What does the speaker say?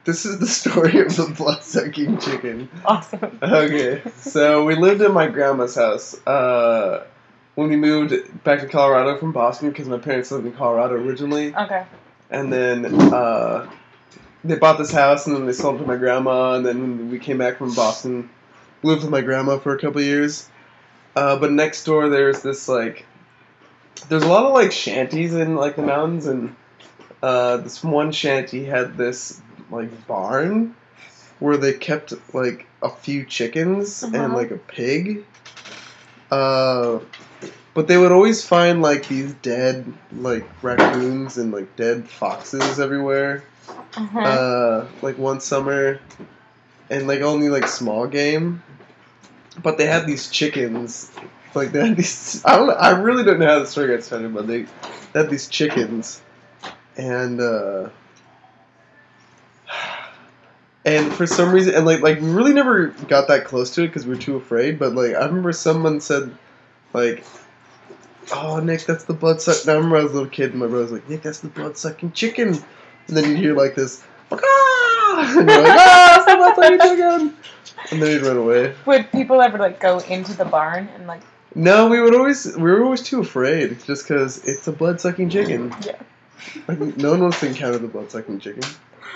This is the story of the blood-sucking chicken. Awesome. Okay, so we lived in my grandma's house when we moved back to Colorado from Boston because my parents lived in Colorado originally. Okay. And then they bought this house and then they sold it to my grandma. And then when we came back from Boston, lived with my grandma for a couple of years. But next door there's this there's a lot of shanties in the mountains, and this one shanty had this barn where they kept a few chickens and a pig. But they would always find these dead raccoons and dead foxes everywhere. One summer, and only small game. But they had these chickens. They had these. I really don't know how the story got started, but they had these chickens, and for some reason, and we really never got that close to it because we were too afraid. But I remember someone said, "Oh, Nick, that's the blood-sucking." I remember I was a little kid, and my brother was like, "Nick, that's the blood-sucking chicken." And then you'd hear this, "Ah!" And you're like, "Ah, it's the blood-sucking chicken!" And then he'd run away. Would people ever go into the barn and No, we were always too afraid, just because it's a blood-sucking chicken. Yeah. No one wants to encounter the blood-sucking chicken.